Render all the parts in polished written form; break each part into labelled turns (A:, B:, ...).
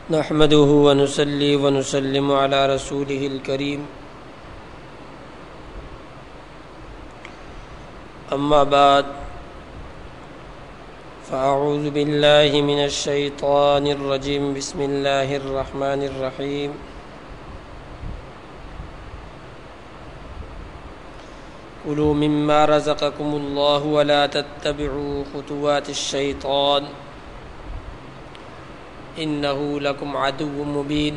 A: نحمده ونصلي ونسلم على رسوله الكريم أما بعد فأعوذ بالله من الشيطان الرجيم بسم الله الرحمن الرحيم كلوا مما رزقكم الله ولا تتبعوا خطوات الشيطان إنه لكم عدو مبين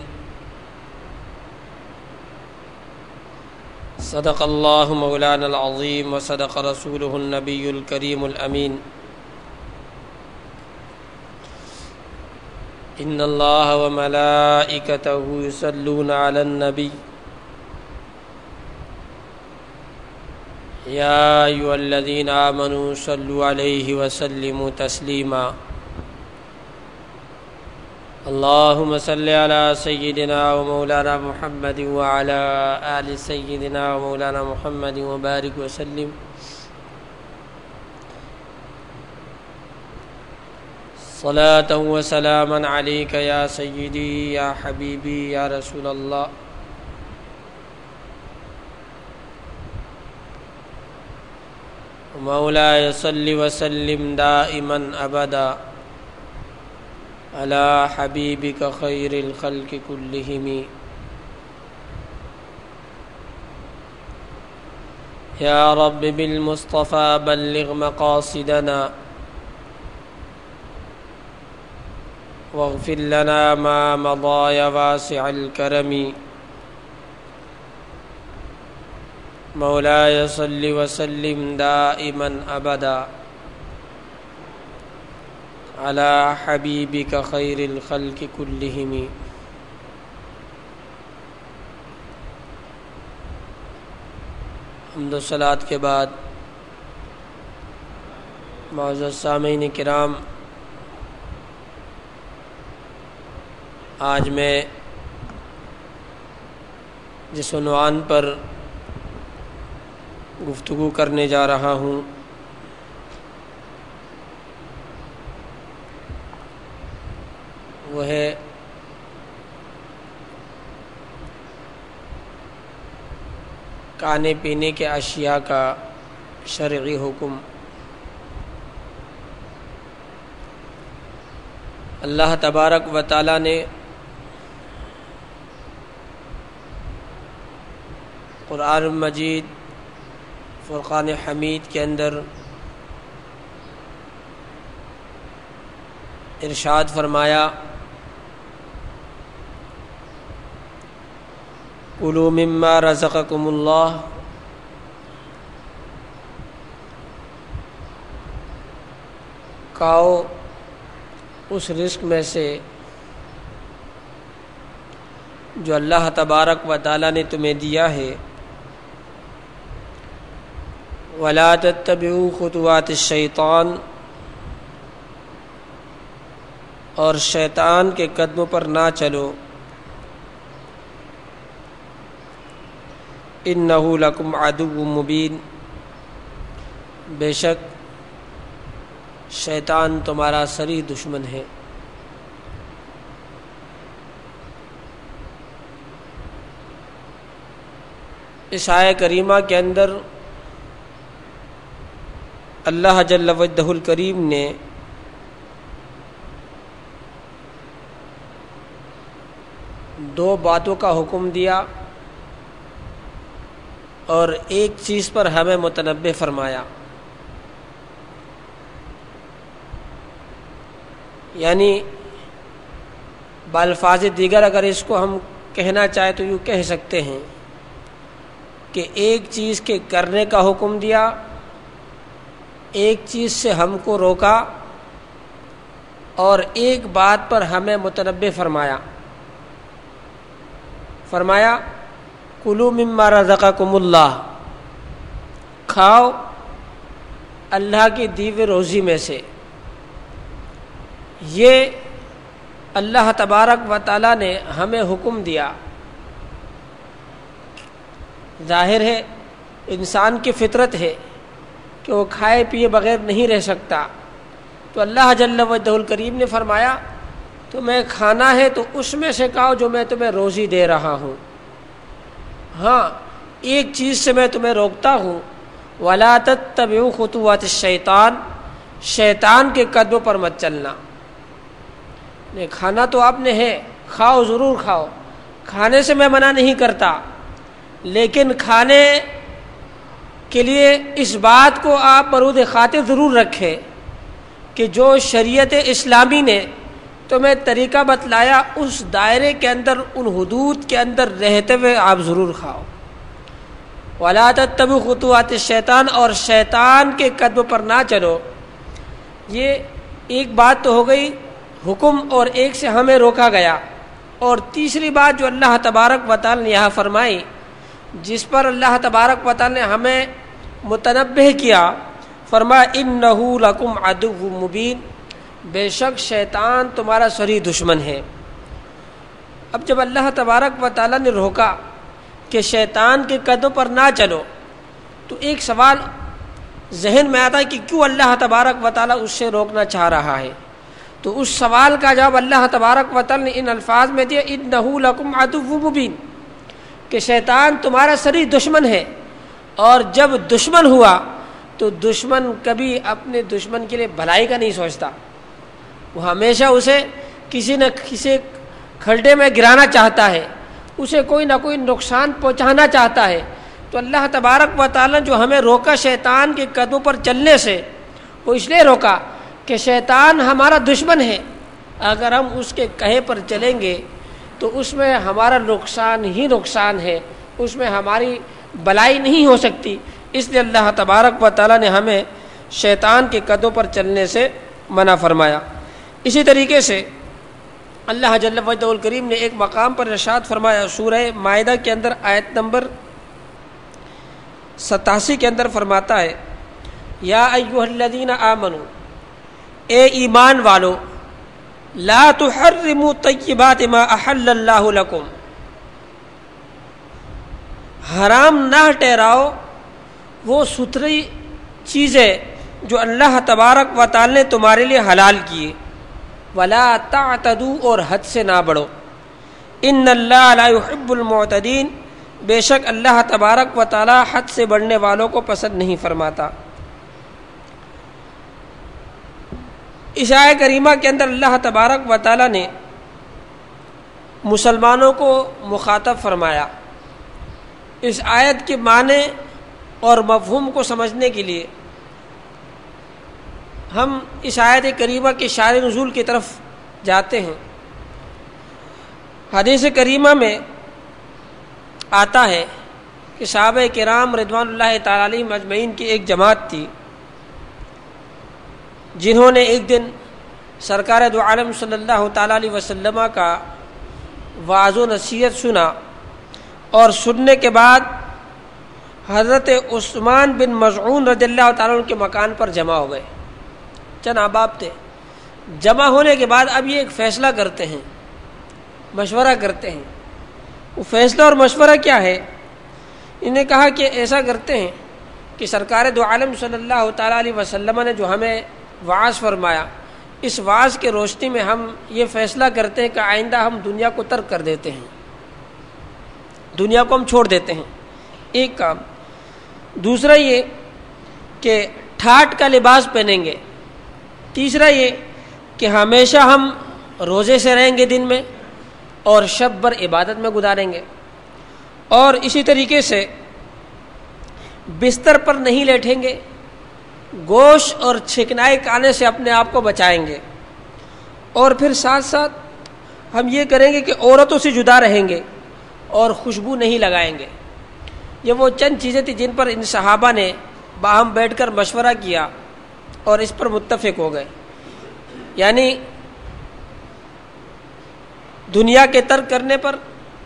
A: صدق الله مولانا العظيم وصدق رسوله النبي الكريم الأمين إن الله وملائكته يصلون على النبي يا أيها الذين آمنوا صلوا عليه وسلموا تسليما اللهم صل على سيدنا ومولانا محمد وعلى آل سيدنا ومولانا محمد وبارك وسلم صلاة وسلاما عليك يا سيدي يا حبيبي يا رسول الله مولاي صل وسلم دائما أبدا على حبيبك خير الخلق كلهم يا رب بالمصطفى بلغ مقاصدنا واغفر لنا ما مضى يا واسع الكرم مولاي صل وسلم دائما أبدا على حبيبك خير الخلق كلهم حمد و صلاۃ کے بعد معزز سامعین کرام، آج میں جس عنوان پر گفتگو کرنے جا رہا ہوں وہ ہے کھانے پینے کے اشیاء کا شرعی حکم۔ اللہ تبارک و تعالی نے قرآن مجید فرقان حمید کے اندر ارشاد فرمایا کلوا مما رزقکم اللہ، کھاؤ اس رزق میں سے جو اللہ تبارک و تعالی نے تمہیں دیا ہے، ولا تتبعوا خطوات الشیطان، اور شیطان کے قدموں پر نہ چلو، انہ لکم عدو مبین، بے شک شیطان تمہارا صریح دشمن ہے۔ اس آیہ کریمہ کے اندر اللہ جل وجہ الکریم نے دو باتوں کا حکم دیا اور ایک چیز پر ہمیں متنبہ فرمایا، یعنی بالفاظ دیگر اگر اس کو ہم کہنا چاہیں تو یوں کہہ سکتے ہیں کہ ایک چیز کے کرنے کا حکم دیا، ایک چیز سے ہم کو روکا، اور ایک بات پر ہمیں متنبہ فرمایا کلوا مما رزقکم اللہ، کھاؤ اللہ کی دی ہوئی روزی میں سے۔ یہ اللہ تبارک و تعالی نے ہمیں حکم دیا۔ ظاہر ہے انسان کی فطرت ہے کہ وہ کھائے پیے بغیر نہیں رہ سکتا، تو اللہ جل وجہ الکریم نے فرمایا تمہیں کھانا ہے تو اس میں سے کھاؤ جو میں تمہیں روزی دے رہا ہوں. ہاں ایک چیز سے میں تمہیں روکتا ہوں، وَلَا تَتَّبِعُوا خُطُوَاتِ الشَّيْطَانِ، شیطان کے قدموں پر مت چلنا. کھانا تو آپ نے ہے، کھاؤ، ضرور کھاؤ، کھانے سے میں منع نہیں کرتا، لیکن کھانے کے لیے اس بات کو آپ برود خاطر ضرور رکھیں کہ جو شریعت اسلامی نے تمہیں طریقہ بتلایا اس دائرے کے اندر، ان حدود کے اندر رہتے ہوئے آپ ضرور کھاؤ. وَلَا تَتَّبِعُوا خُطُوَاتِ الشَّيْطَانِ، اور شیطان کے قدم پر نہ چلو. یہ ایک بات تو ہو گئی حکم، اور ایک سے ہمیں روکا گیا. اور تیسری بات جو اللہ تبارک و تعالی نے یہاں فرمائی، جس پر اللہ تبارک و تعالی نے ہمیں متنبہ کیا، فرمایا اِنَّهُ لَكُمْ عَدُوٌّ مُبِينٌ، بے شک شیطان تمہارا صریح دشمن ہے. اب جب اللہ تبارک و تعالی نے روکا کہ شیطان کے قدم پر نہ چلو، تو ایک سوال ذہن میں آتا ہے کہ کیوں اللہ تبارک و تعالی اس سے روکنا چاہ رہا ہے. تو اس سوال کا جواب اللہ تبارک و تعالی نے ان الفاظ میں دیا، اِنَّهُ لَكُمْ عَدُوٌّ مُبِينٌ، کہ شیطان تمہارا صریح دشمن ہے. اور جب دشمن ہوا تو دشمن کبھی اپنے دشمن کے لیے بھلائی کا نہیں سوچتا، وہ ہمیشہ اسے کسی نہ کسی کھڈے میں گرانا چاہتا ہے، اسے کوئی نہ کوئی نقصان پہنچانا چاہتا ہے. تو اللہ تبارک و تعالی جو ہمیں روکا شیطان کے قدموں پر چلنے سے، وہ اس لیے روکا کہ شیطان ہمارا دشمن ہے. اگر ہم اس کے کہے پر چلیں گے تو اس میں ہمارا نقصان ہی نقصان ہے، اس میں ہماری بلائی نہیں ہو سکتی. اس لیے اللہ تبارک و تعالی نے ہمیں شیطان کے قدموں پر چلنے سے منع فرمایا. اسی طریقے سے اللہ جل وجہ الکریم نے ایک مقام پر ارشاد فرمایا، سورہ مائدہ کے اندر آیت نمبر 87 کے اندر فرماتا ہے، یا ایھا الذین آمنوا، اے ایمان والو، لا تحرموا طیبات ما احل اللہ لکم، حرام نہ ٹھہراؤ وہ ستھری چیزیں جو اللہ تبارک و تعالی نے تمہارے لیے حلال کیے. ولا تعتدوا، اور حد سے نہ بڑھو. ان اللہ لا يحب المعتدین، بے شک اللہ تبارک و تعالی حد سے بڑھنے والوں کو پسند نہیں فرماتا. اس آیت کریمہ کے اندر اللہ تبارک و تعالی نے مسلمانوں کو مخاطب فرمایا. اس آیت کے معنی اور مفہوم کو سمجھنے کے لیے ہم اس آیت کریمہ کے شان نزول کی طرف جاتے ہیں. حدیث کریمہ میں آتا ہے کہ صحابہ کرام رضوان اللہ تعالی علیہم اجمعین کی ایک جماعت تھی، جنہوں نے ایک دن سرکار دو عالم صلی اللہ تعالی علیہ وسلم کا وعظ و نصیحت سنا، اور سننے کے بعد حضرت عثمان بن مظعون رضی اللہ تعالیٰ عنہ کے مکان پر جمع ہو گئے. چند احباب تھے. جمع ہونے کے بعد اب یہ ایک فیصلہ کرتے ہیں، مشورہ کرتے ہیں. وہ فیصلہ اور مشورہ کیا ہے؟ انہیں کہا کہ ایسا کرتے ہیں کہ سرکار دو عالم صلی اللہ تعالیٰ علیہ وسلم نے جو ہمیں وعظ فرمایا، اس وعظ کے روشنی میں ہم یہ فیصلہ کرتے ہیں کہ آئندہ ہم دنیا کو ترک کر دیتے ہیں، دنیا کو ہم چھوڑ دیتے ہیں. ایک کام. دوسرا یہ کہ ٹھاٹ کا لباس پہنیں گے. تیسرا یہ کہ ہمیشہ ہم روزے سے رہیں گے دن میں، اور شب بھر عبادت میں گزاریں گے. اور اسی طریقے سے بستر پر نہیں لیٹیں گے، گوشت اور چکنائی کھانے سے اپنے آپ کو بچائیں گے. اور پھر ساتھ ساتھ ہم یہ کریں گے کہ عورتوں سے جدا رہیں گے اور خوشبو نہیں لگائیں گے. یہ وہ چند چیزیں تھیں جن پر ان صحابہ نے باہم بیٹھ کر مشورہ کیا اور اس پر متفق ہو گئے. یعنی دنیا کے ترک کرنے پر،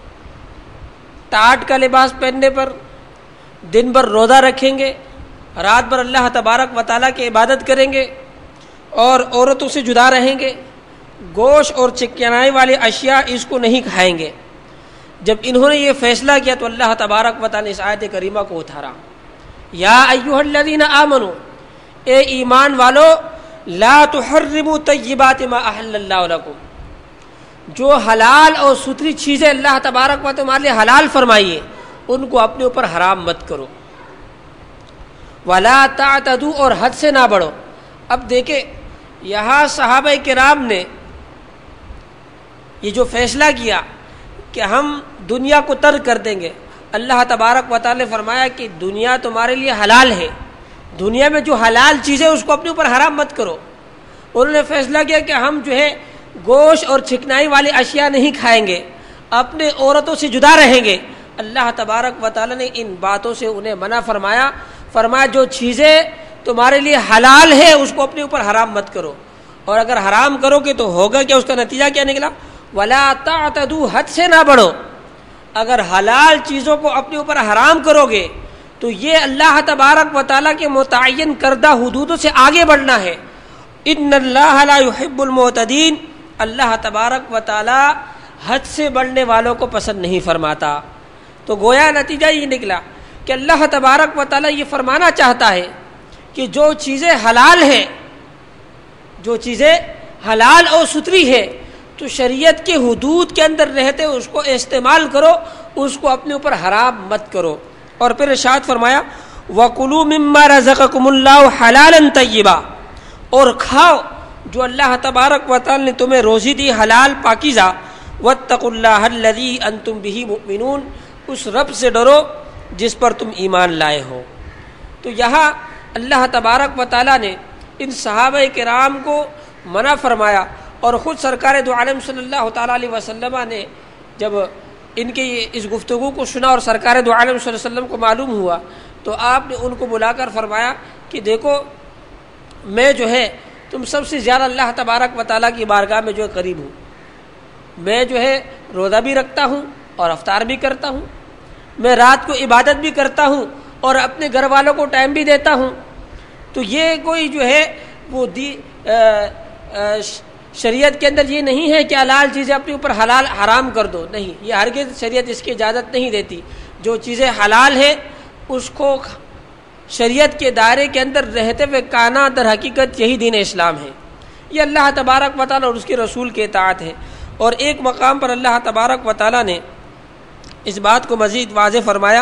A: ٹاٹ کا لباس پہننے پر، دن بھر روزہ رکھیں گے، رات بھر اللہ تبارک و تعالیٰ کی عبادت کریں گے، اور عورتوں سے جدا رہیں گے، گوشت اور چکنائی والی اشیاء اس کو نہیں کھائیں گے. جب انہوں نے یہ فیصلہ کیا تو اللہ تبارک و تعالیٰ نے اس آیت کریمہ کو اتارا، یا ایھا الذین آمنوا، اے ایمان والو، لا تحرموا طیبات ما احل اللہ لکم، جو حلال اور ستھری چیزیں اللہ تبارک و تعالی تمہارے لیے حلال فرمائیے ان کو اپنے اوپر حرام مت کرو. ولا تعتدوا، اور حد سے نہ بڑھو. اب دیکھیں یہاں صحابہ کرام نے یہ جو فیصلہ کیا کہ ہم دنیا کو ترک کر دیں گے، اللہ تبارک و تعالی نے فرمایا کہ دنیا تمہارے لیے حلال ہے، دنیا میں جو حلال چیزیں اس کو اپنے اوپر حرام مت کرو. انہوں نے فیصلہ کیا کہ ہم جو ہے گوشت اور چکنائی والی اشیاء نہیں کھائیں گے، اپنے عورتوں سے جدا رہیں گے. اللہ تبارک و تعالی نے ان باتوں سے انہیں منع فرمایا جو چیزیں تمہارے لیے حلال ہے اس کو اپنے اوپر حرام مت کرو. اور اگر حرام کرو گے تو ہوگا کیا، اس کا نتیجہ کیا نکلا؟ ولا تعتدوا، حد سے نہ بڑھو. اگر حلال چیزوں کو اپنے اوپر حرام کرو گے تو یہ اللہ تبارک و تعالیٰ کے متعین کردہ حدودوں سے آگے بڑھنا ہے. ان اللہ لا يحب المعتدین، اللہ تبارک و تعالیٰ حد سے بڑھنے والوں کو پسند نہیں فرماتا. تو گویا نتیجہ یہ نکلا کہ اللہ تبارک و تعالیٰ یہ فرمانا چاہتا ہے کہ جو چیزیں حلال ہیں، جو چیزیں حلال اور ستھری ہے تو شریعت کے حدود کے اندر رہتے اس کو استعمال کرو، اس کو اپنے اوپر حرام مت کرو. اور پھر ارشاد فرمایا وَكُلُوا مِمَّا رَزَقَكُمُ اللَّهُ حَلَالًا طَيِّبًا، اور کھاؤ جو اللہ تبارک و تعالی نے تمہیں روزی دی حلال پاکیزہ. وَاتَّقُوا اللَّهَ الَّذِي أَنْتُمْ بِهِ مُؤْمِنُونَ، اس رب سے ڈرو جس پر تم ایمان لائے ہو. تو یہاں اللہ تبارک و تعالی نے ان صحابہ کرام کو منع فرمایا، اور خود سرکار دو عالم صلی اللہ تعالیٰ علیہ وسلم نے جب ان کی اس گفتگو کو سنا اور سرکار دو عالم صلی اللہ علیہ وسلم کو معلوم ہوا تو آپ نے ان کو بلا کر فرمایا کہ دیکھو میں جو ہے تم سب سے زیادہ اللہ تبارک و تعالیٰ کی بارگاہ میں جو ہے قریب ہوں. میں جو ہے روزہ بھی رکھتا ہوں اور افطار بھی کرتا ہوں، میں رات کو عبادت بھی کرتا ہوں اور اپنے گھر والوں کو ٹائم بھی دیتا ہوں. تو یہ کوئی جو ہے وہ شریعت کے اندر یہ نہیں ہے کہ حلال چیزیں اپنے اوپر حلال حرام کر دو، نہیں، یہ ہرگز شریعت اس کی اجازت نہیں دیتی. جو چیزیں حلال ہیں اس کو شریعت کے دائرے کے اندر رہتے ہوئے کانا در حقیقت یہی دین اسلام ہے. یہ اللہ تبارک و تعالی اور اس کے رسول کے اطاعت ہے. اور ایک مقام پر اللہ تبارک و تعالی نے اس بات کو مزید واضح فرمایا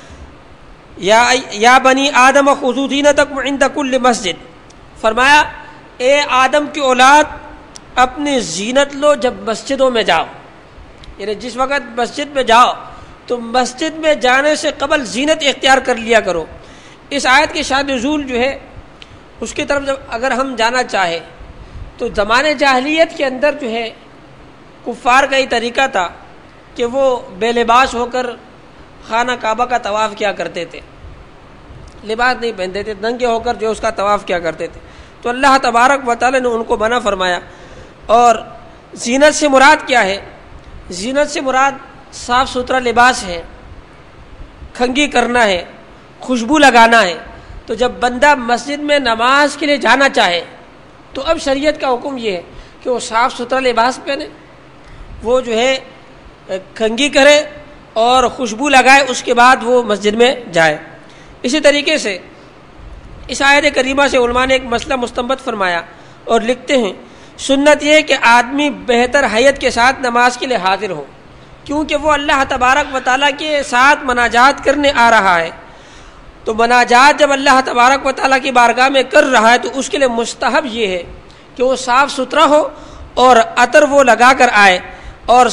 A: یا بنی آدم خذوا زینتکم عند کل مسجد، فرمایا اے آدم کی اولاد اپنی زینت لو جب مسجدوں میں جاؤ. یعنی جس وقت مسجد میں جاؤ تو مسجد میں جانے سے قبل زینت اختیار کر لیا کرو. اس آیت کی شان نزول جو ہے اس کی طرف جب اگر ہم جانا چاہے تو زمانے جاہلیت کے اندر جو ہے کفار کا یہ طریقہ تھا کہ وہ بے لباس ہو کر خانہ کعبہ کا طواف کیا کرتے تھے، لباس نہیں پہنتے تھے، ننگے ہو کر جو اس کا طواف کیا کرتے تھے. تو اللہ تبارک و تعالی نے ان کو منع فرمایا. اور زینت سے مراد کیا ہے؟ زینت سے مراد صاف ستھرا لباس ہے، کھنگی کرنا ہے، خوشبو لگانا ہے. تو جب بندہ مسجد میں نماز کے لیے جانا چاہے تو اب شریعت کا حکم یہ ہے کہ وہ صاف ستھرا لباس پہنے، وہ جو ہے کھنگی کرے اور خوشبو لگائے، اس کے بعد وہ مسجد میں جائے. اسی طریقے سے اس آیت کریمہ سے علماء نے ایک مسئلہ مستنبط فرمایا اور لکھتے ہیں سنت یہ ہے کہ آدمی بہتر حیت کے ساتھ نماز کے لیے حاضر ہو، کیونکہ وہ اللہ تبارک و تعالیٰ کے ساتھ مناجات کرنے آ رہا ہے. تو مناجات جب اللہ تبارک و تعالیٰ کی بارگاہ میں کر رہا ہے تو اس کے لیے مستحب یہ ہے کہ وہ صاف ستھرا ہو اور عطر وہ لگا کر آئے. اور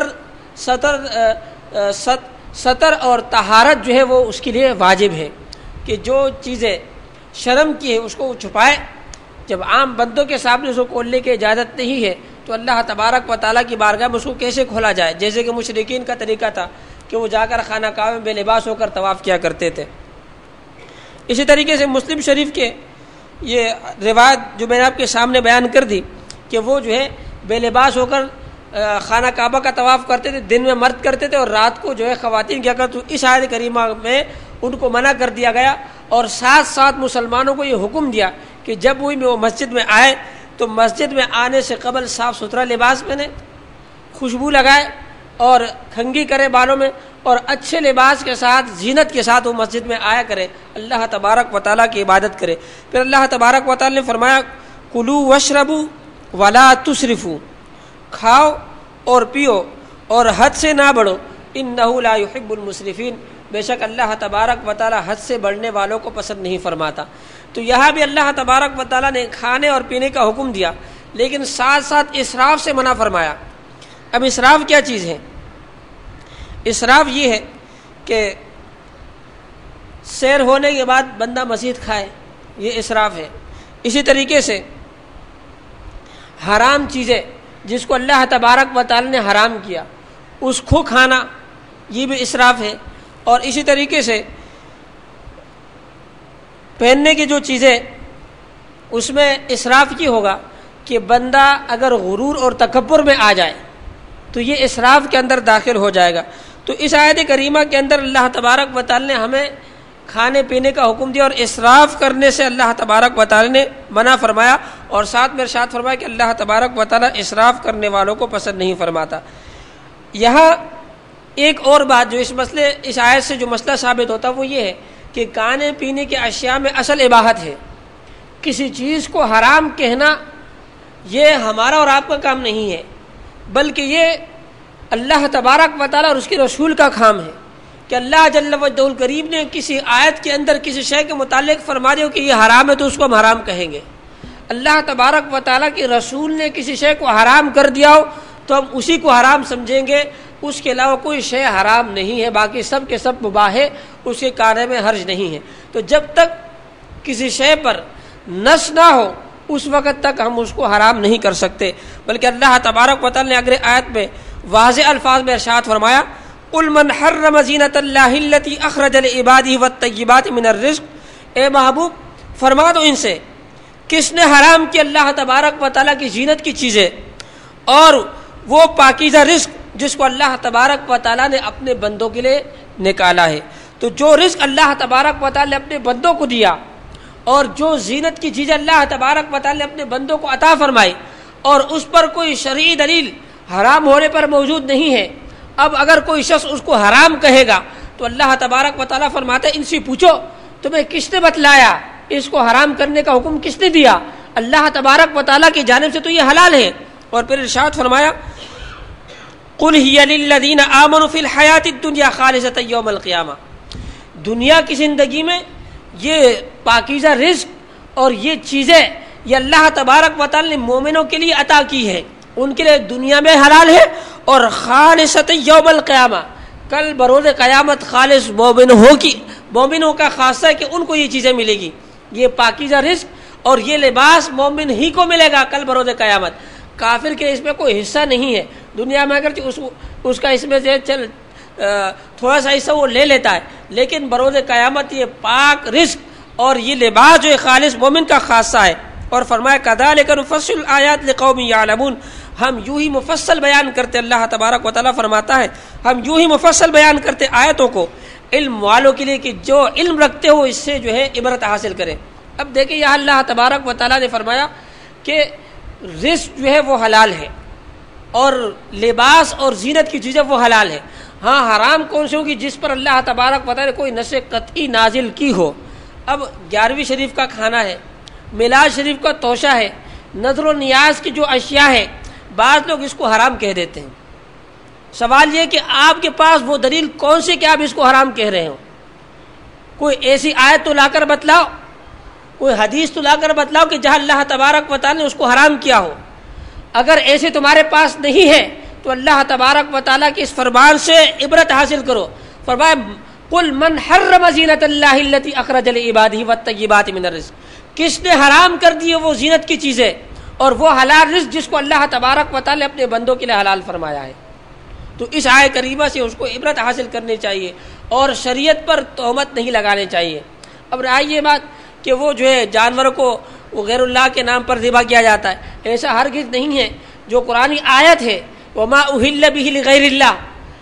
A: سطر اور طہارت جو ہے وہ اس کے لیے واجب ہے کہ جو چیزیں شرم کی ہے اس کو وہ چھپائے. جب عام بندوں کے سامنے اس کو کھولنے کی اجازت نہیں ہے تو اللہ تبارک و تعالیٰ کی بارگاہ میں اس کو کیسے کھولا جائے؟ جیسے کہ مشرکین کا طریقہ تھا کہ وہ جا کر خانہ کعبہ میں بے لباس ہو کر طواف کیا کرتے تھے. اسی طریقے سے مسلم شریف کے یہ روایت جو میں نے آپ کے سامنے بیان کر دی کہ وہ جو ہے بے لباس ہو کر خانہ کعبہ کا طواف کرتے تھے، دن میں مرد کرتے تھے اور رات کو جو ہے خواتین کیا کرتے. اس آیت کریمہ میں ان کو منع کر دیا گیا اور ساتھ ساتھ مسلمانوں کو یہ حکم دیا کہ جب وہ مسجد میں آئے تو مسجد میں آنے سے قبل صاف ستھرا لباس پہنے، خوشبو لگائے اور کھنگی کرے بالوں میں، اور اچھے لباس کے ساتھ زینت کے ساتھ وہ مسجد میں آیا کرے، اللہ تبارک و تعالیٰ کی عبادت کرے. پھر اللہ تبارک و تعالیٰ نے فرمایا کلوا واشربوا ولا تسرفوا، کھاؤ اور پیو اور حد سے نہ بڑھو، انہ لا یحب المسرفین، بے شک اللہ تبارک و تعالی حد سے بڑھنے والوں کو پسند نہیں فرماتا۔ تو یہاں بھی اللہ تبارک و تعالی نے کھانے اور پینے کا حکم دیا، لیکن ساتھ ساتھ اسراف سے منع فرمایا۔ اب اسراف کیا چیز ہے؟ اسراف یہ ہے کہ سیر ہونے کے بعد بندہ مزید کھائے، یہ اسراف ہے۔ اسی طریقے سے حرام چیزیں جس کو اللہ تبارک و تعالی نے حرام کیا اس کو کھانا، یہ بھی اسراف ہے۔ اور اسی طریقے سے پہننے کی جو چیزیں، اس میں اسراف یہ ہوگا کہ بندہ اگر غرور اور تکبر میں آ جائے تو یہ اسراف کے اندر داخل ہو جائے گا۔ تو اس آیت کریمہ کے اندر اللہ تبارک و تعالی نے ہمیں کھانے پینے کا حکم دیا، اور اسراف کرنے سے اللہ تبارک و تعالی نے منع فرمایا، اور ساتھ میں ارشاد فرمایا کہ اللہ تبارک و تعالی اسراف کرنے والوں کو پسند نہیں فرماتا۔ یہاں ایک اور بات جو اس آیت سے جو مسئلہ ثابت ہوتا وہ یہ ہے کہ کھانے پینے کے اشیاء میں اصل اباحت ہے۔ کسی چیز کو حرام کہنا یہ ہمارا اور آپ کا کام نہیں ہے، بلکہ یہ اللہ تبارک و تعالی اور اس کے رسول کا کام ہے کہ اللہ جل وجہ الکریم نے کسی آیت کے اندر کسی شے کے متعلق فرما دیا کہ یہ حرام ہے تو اس کو ہم حرام کہیں گے۔ اللہ تبارک و تعالی کے رسول نے کسی شے کو حرام کر دیا ہو تو ہم اسی کو حرام سمجھیں گے، اس کے علاوہ کوئی شے حرام نہیں ہے، باقی سب کے سب مباح ہے، اس کے کھانے میں حرج نہیں ہے۔ تو جب تک کسی شے پر نص نہ ہو اس وقت تک ہم اس کو حرام نہیں کر سکتے، بلکہ اللہ تبارک و تعالی نے اگلے آیت میں واضح الفاظ میں ارشاد فرمایا قل من حرم زینۃ اللہ التی اخرج لعبادہ والطیبات من الرزق، اے محبوب فرما دو ان سے کس نے حرام کی اللہ تبارک و تعالی کی زینت کی چیزیں اور وہ پاکیزہ رزق جس کو اللہ تبارک و تعالی نے اپنے بندوں کے لیے نکالا ہے۔ تو جو رزق اللہ تبارک و تعالی نے اپنے بندوں کو دیا اور جو زینت کی چیزیں اللہ تبارک و تعالی نے اپنے بندوں کو عطا فرمائی اور اس پر کوئی شرعی دلیل حرام ہونے پر موجود نہیں ہے، اب اگر کوئی شخص اس کو حرام کہے گا تو اللہ تبارک و تعالی فرماتے ہیں ان سے پوچھو تمہیں کس نے بتلایا، اس کو حرام کرنے کا حکم کس نے دیا؟ اللہ تبارک و تعالی کی جانب سے تو یہ حلال ہے۔ اور پھر ارشاد فرمایا قل ہی للذین آمنوا فی الحیات الدنیا خالصۃ یوم القیامہ، دنیا کی زندگی میں یہ پاکیزہ رزق اور یہ چیزیں یہ اللہ تبارک و تعالی نے مومنوں کے لیے عطا کی ہے، ان کے لیے دنیا میں حلال ہے، اور خالصۃ یوم القیامہ کل بروز قیامت خالص مومنوں کا خاصہ ہے کہ ان کو یہ چیزیں ملے گی، یہ پاکیزہ رزق اور یہ لباس مومن ہی کو ملے گا کل بروز قیامت، کافر کے اس میں کوئی حصہ نہیں ہے۔ دنیا میں اگر اس کا اس میں سے تھوڑا سا حصہ وہ لے لیتا ہے، لیکن بروز قیامت یہ پاک رزق اور یہ لباس جو خالص مومن کا خاصہ ہے۔ اور فرمایا کذالک نفصل الآیات لقوم یعلمون، ہم یوں ہی مفصل بیان کرتے، اللہ تبارک و تعالی فرماتا ہے ہم یوں ہی مفصل بیان کرتے آیتوں کو علم والوں کے لیے کہ جو علم رکھتے ہو اس سے جو ہے عبرت حاصل کریں۔ اب دیکھیں یہاں اللہ تبارک و تعالی نے فرمایا کہ رزق جو ہے وہ حلال ہے اور لباس اور زینت کی چیزیں وہ حلال ہے، ہاں حرام کون سی ہوگی؟ جس پر اللہ تبارک و تعالی نے کوئی نص قطعی نازل کی ہو۔ اب 11ویں شریف کا کھانا ہے، میلاد شریف کا توشہ ہے، نظر و نیاز کی جو اشیاء ہے، بعض لوگ اس کو حرام کہہ دیتے ہیں۔ سوال یہ کہ آپ کے پاس وہ دلیل کون سی کہ آپ اس کو حرام کہہ رہے ہو؟ کوئی ایسی آیت تو لا کر بتلاؤ، کوئی حدیث تو لا کر بتلاؤ کہ جہاں اللہ تبارک و تعالی نے اس کو حرام کیا ہو۔ اگر ایسے تمہارے پاس نہیں ہے تو اللہ تبارک و تعالی کے اس فرمان سے عبرت حاصل کرو۔ فرمایا قل من حرم زینۃ اللہ التی اخرج لعبادہ والطیبات من الرزق، کس نے حرام کر دی وہ زینت کی چیزیں اور وہ حلال رزق جس کو اللہ تبارک و تعالی نے اپنے بندوں کے لیے حلال فرمایا ہے۔ تو اس آیت کریمہ سے اس کو عبرت حاصل کرنی چاہیے اور شریعت پر تہمت نہیں لگانے چاہیے۔ اب رہی یہ بات کہ وہ جو ہے جانوروں کو وہ غیر اللہ کے نام پر ذبح کیا جاتا ہے، ایسا ہرگز نہیں ہے۔ جو قرآنی آیت ہے وما اہل بہ لغیر اللہ،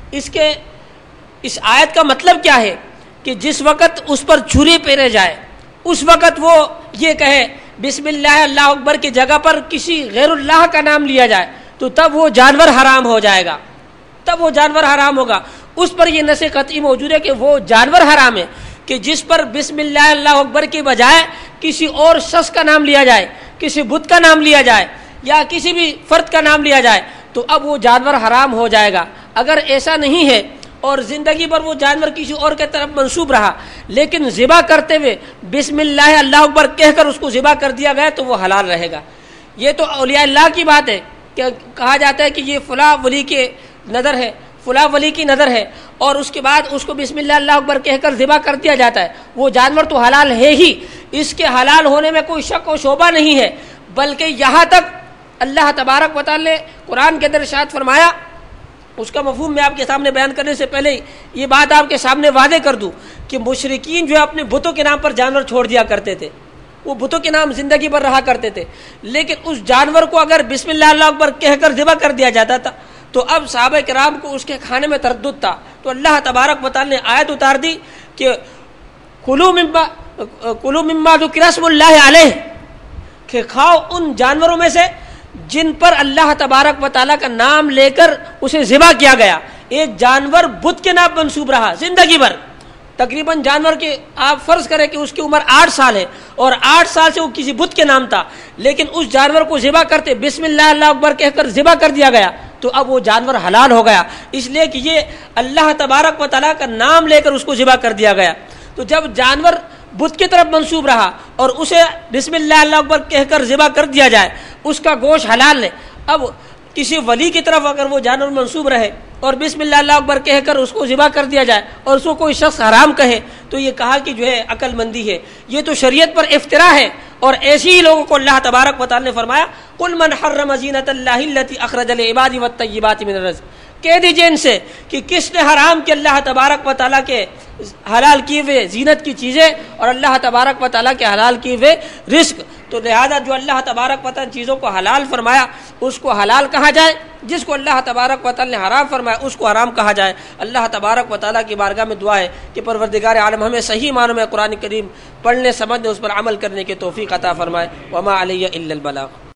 A: اس آیت کا مطلب کیا ہے کہ جس وقت اس پر چھری پھیرے جائے اس وقت وہ یہ کہے بسم اللہ اللہ اکبر کی جگہ پر کسی غیر اللہ کا نام لیا جائے تو تب وہ جانور حرام ہو جائے گا، تب وہ جانور حرام ہوگا۔ اس پر یہ نص قطعی موجود ہے کہ وہ جانور حرام ہے کہ جس پر بسم اللہ اللہ اکبر کے بجائے کسی اور شخص کا نام لیا جائے، کسی بت کا نام لیا جائے یا کسی بھی فرد کا نام لیا جائے تو اب وہ جانور حرام ہو جائے گا۔ اگر ایسا نہیں ہے اور زندگی بھر وہ جانور کسی اور کے طرف منسوب رہا لیکن ذبح کرتے ہوئے بسم اللہ اللہ اکبر کہہ کر اس کو ذبح کر دیا گیا تو وہ حلال رہے گا۔ یہ تو اولیاء اللہ کی بات ہے کہ کہا جاتا ہے کہ یہ فلاں ولی کے نظر ہے، فلاں ولی کی نظر ہے، اور اس کے بعد اس کو بسم اللہ اللہ اکبر کہہ کر ذبح کر دیا جاتا ہے، وہ جانور تو حلال ہے ہی، اس کے حلال ہونے میں کوئی شک و شبہ نہیں ہے۔ بلکہ یہاں تک اللہ تبارک و تعالی نے قرآن کے اندر ارشاد فرمایا، اس کا مفہوم میں آپ کے سامنے بیان کرنے سے پہلے یہ بات آپ کے سامنے واضح کر دوں کہ مشرکین جو ہے اپنے بتوں کے نام پر جانور چھوڑ دیا کرتے تھے، وہ بتوں کے نام زندگی بھر رہا کرتے تھے، لیکن اس جانور کو اگر بسم اللہ اللہ اکبر کہہ کر ذبح کر دیا جاتا تھا تو اب صحابہ کرام کو اس کے کھانے میں تردد تھا، تو اللہ تبارک و تعالی نے آیت اتار دی کہ کلوا مما ذکر اسم اللہ علیہ، کہ کھاؤ ان جانوروں میں سے جن پر اللہ تبارک و تعالیٰ کا نام لے کر اسے ذبح کیا گیا۔ ایک جانور بت کے نام منسوب رہا زندگی بھر، تقریباً جانور کے آپ فرض کریں کہ اس کی عمر 8 سال ہے اور 8 سال سے وہ کسی بت کے نام تھا، لیکن اس جانور کو ذبح کرتے بسم اللہ اللہ اکبر کہہ کر ذبح کر دیا گیا تو اب وہ جانور حلال ہو گیا، اس لیے کہ یہ اللہ تبارک و تعالیٰ کا نام لے کر اس کو ذبح کر دیا گیا۔ تو جب جانور بت کی طرف منسوب رہا اور اسے بسم اللہ اللہ اکبر کہہ کر ذبح کر دیا جائے، اس کا گوشت حلال ہے۔ اب کسی ولی کی طرف اگر وہ جانور منسوب رہے اور بسم اللہ اللہ اکبر کہہ کر اس کو ذبح کر دیا جائے اور اس کو کوئی شخص حرام کہے تو یہ کہا کہ جو ہے عقل مندی ہے، یہ تو شریعت پر افتراء ہے، اور ایسے ہی لوگوں کو اللہ تبارک و تعالی نے فرمایا قل من حرم زینۃ اللہ التی اخرج لعبادہ والطیبات من الرزق، کہہ دیجئے ان سے کہ کس نے حرام کیا اللہ تبارک و تعالیٰ کے حلال کیے ہوئے زینت کی چیزیں اور اللہ تبارک و تعالیٰ کے حلال کیے ہوئے رزق۔ تو لہذا جو اللہ تبارک و تعالیٰ چیزوں کو حلال فرمایا اس کو حلال کہا جائے، جس کو اللہ تبارک و تعالیٰ نے حرام فرمایا اس کو حرام کہا جائے۔ اللہ تبارک و تعالیٰ کی بارگاہ میں دعا ہے کہ پروردگار عالم ہمیں صحیح معنوں میں قرآن کریم پڑھنے سمجھنے اس پر عمل کرنے کی توفیق عطا فرمائے۔ وما علیہ الا البلاغ۔